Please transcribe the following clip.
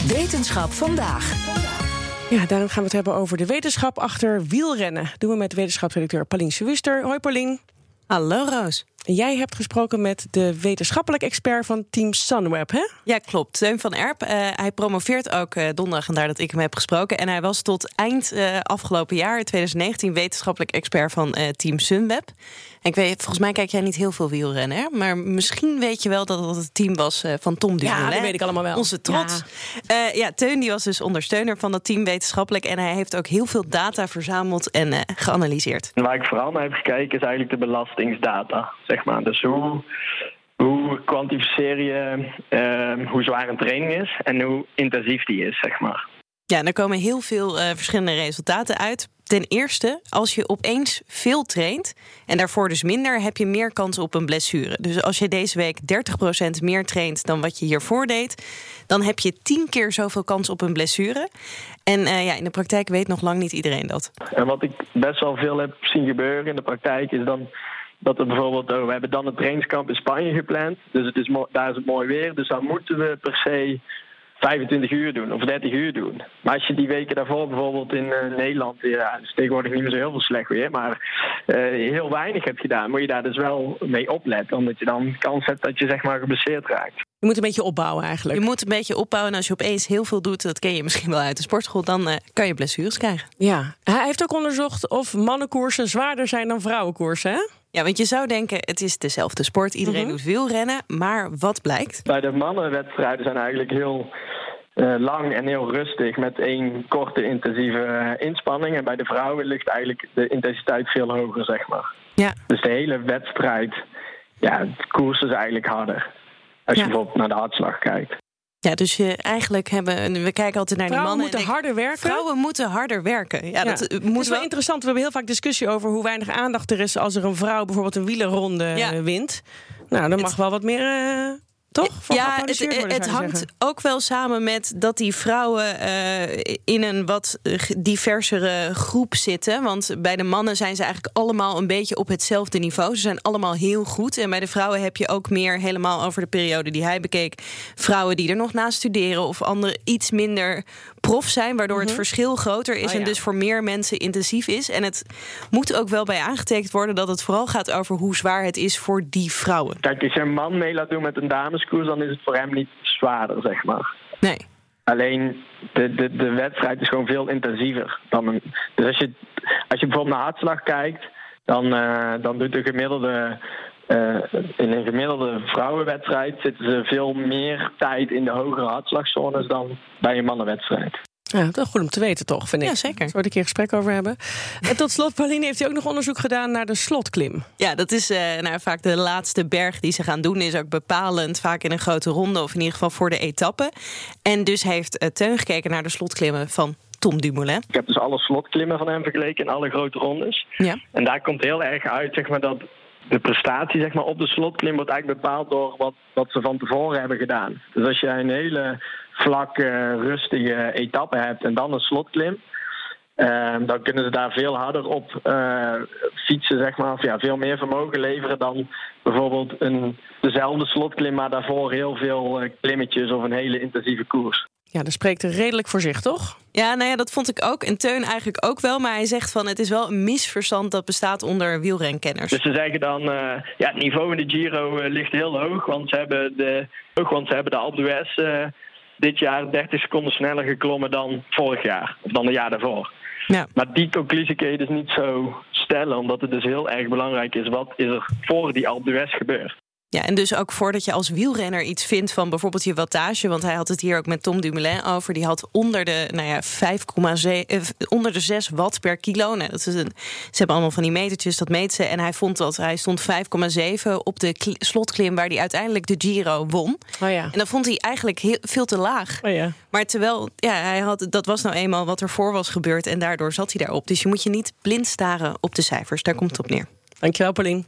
Wetenschap vandaag. Ja, daarom gaan we het hebben over de wetenschap achter wielrennen. Dat doen we met wetenschapsredacteur Paulien Sewuster. Hoi Paulien. Hallo Roos. Jij hebt gesproken met de wetenschappelijk expert van Team Sunweb, hè? Ja, klopt. Teun van Erp. Hij promoveert ook donderdag, en daar dat ik hem heb gesproken. En hij was tot eind afgelopen jaar, 2019, wetenschappelijk expert van Team Sunweb. En ik weet, volgens mij kijk jij niet heel veel wielrennen, hè? Maar misschien weet je wel dat het het team was van Tom Dumoulin. Ja, dat weet ik allemaal wel. Onze trots. Ja. Teun die was dus ondersteuner van dat team wetenschappelijk. En hij heeft ook heel veel data verzameld en geanalyseerd. Waar ik vooral naar heb gekeken is eigenlijk de belastingsdata, zeg maar. Dus hoe kwantificeer je hoe zwaar een training is en hoe intensief die is, zeg maar. Ja, en er komen heel veel verschillende resultaten uit. Ten eerste, als je opeens veel traint en daarvoor dus minder, heb je meer kans op een blessure. Dus als je deze week 30% meer traint dan wat je hiervoor deed, dan heb je 10 keer zoveel kans op een blessure. En in de praktijk weet nog lang niet iedereen dat. En wat ik best wel veel heb zien gebeuren in de praktijk is dan dat er bijvoorbeeld, we hebben dan een trainingskamp in Spanje gepland. Dus daar is het mooi weer. Dus dan moeten we per se 25 uur doen of 30 uur doen. Maar als je die weken daarvoor bijvoorbeeld in Nederland, ja, is tegenwoordig niet meer zo heel veel slecht weer, maar heel weinig hebt gedaan, moet je daar dus wel mee opletten. Omdat je dan kans hebt dat je zeg maar geblesseerd raakt. Je moet een beetje opbouwen eigenlijk. Je moet een beetje opbouwen en als je opeens heel veel doet, dat ken je misschien wel uit de sportschool, dan kan je blessures krijgen. Ja, hij heeft ook onderzocht of mannenkoersen zwaarder zijn dan vrouwenkoersen, hè? Ja, want je zou denken, het is dezelfde sport. Iedereen doet wielrennen, maar wat blijkt? Bij de mannenwedstrijden zijn eigenlijk heel lang en heel rustig met één korte intensieve inspanning. En bij de vrouwen ligt eigenlijk de intensiteit veel hoger, zeg maar. Ja. Dus de hele wedstrijd, ja, het koers is eigenlijk harder. Als je bijvoorbeeld naar de hartslag kijkt. Ja, dus we kijken altijd naar Vrouwen die mannen. Moeten harder werken? Vrouwen moeten harder werken. Ja, dat is wel interessant. We hebben heel vaak discussie over hoe weinig aandacht er is als er een vrouw bijvoorbeeld een wielerronde wint. Nou, dan mag wel wat meer. Toch? Ja, het hangt ook wel samen met dat die vrouwen in een wat diversere groep zitten. Want bij de mannen zijn ze eigenlijk allemaal een beetje op hetzelfde niveau. Ze zijn allemaal heel goed. En bij de vrouwen heb je ook meer, helemaal over de periode die hij bekeek, vrouwen die er nog naast studeren of anderen iets minder prof zijn, waardoor het verschil groter is en dus voor meer mensen intensief is. En het moet ook wel bij aangetekend worden dat het vooral gaat over hoe zwaar het is voor die vrouwen. Kijk, als je een man mee laat doen met een dameskoers, dan is het voor hem niet zwaarder, zeg maar. Nee. Alleen de wedstrijd is gewoon veel intensiever dan dus als je bijvoorbeeld naar hartslag kijkt, dan doet de gemiddelde in een gemiddelde vrouwenwedstrijd zitten ze veel meer tijd in de hogere hartslagzones dan bij een mannenwedstrijd. Ja, dat is goed om te weten toch, vind ik. Ja, zeker. Daar we een keer gesprek over hebben. En tot slot, Pauline, heeft hij ook nog onderzoek gedaan naar de slotklim. Ja, dat is vaak de laatste berg die ze gaan doen. Is ook bepalend, vaak in een grote ronde of in ieder geval voor de etappe. En dus heeft Teun gekeken naar de slotklimmen van Tom Dumoulin. Ik heb dus alle slotklimmen van hem vergeleken in alle grote rondes. Ja. En daar komt heel erg uit, zeg maar, dat de prestatie, zeg maar, op de slotklim wordt eigenlijk bepaald door wat ze van tevoren hebben gedaan. Dus als je een hele vlakke, rustige etappe hebt en dan een slotklim, dan kunnen ze daar veel harder op fietsen, zeg maar, of veel meer vermogen leveren dan bijvoorbeeld dezelfde slotklim, maar daarvoor heel veel klimmetjes of een hele intensieve koers. Ja, dat spreekt er redelijk voor zich, toch? Ja, dat vond ik ook. En Teun eigenlijk ook wel. Maar hij zegt van het is wel een misverstand dat bestaat onder wielrenkenners. Dus ze zeggen dan, het niveau in de Giro ligt heel hoog. Want ze hebben de Alpe d'Huez dit jaar 30 seconden sneller geklommen dan vorig jaar. Of dan het jaar daarvoor. Ja. Maar die conclusie kun je dus niet zo stellen. Omdat het dus heel erg belangrijk is, wat is er voor die Alpe d'Huez gebeurd. Ja, en dus ook voordat je als wielrenner iets vindt van bijvoorbeeld je wattage, want hij had het hier ook met Tom Dumoulin over, die had onder de 6 watt per kilo. Nou, ze hebben allemaal van die metertjes, dat meet ze. En hij vond dat hij stond 5,7 op de slotklim waar hij uiteindelijk de Giro won. Oh ja. En dat vond hij eigenlijk veel te laag. Oh ja. Maar terwijl, dat was nou eenmaal wat er voor was gebeurd en daardoor zat hij daarop. Dus je moet je niet blind staren op de cijfers, daar komt het op neer. Dankjewel, Paulien.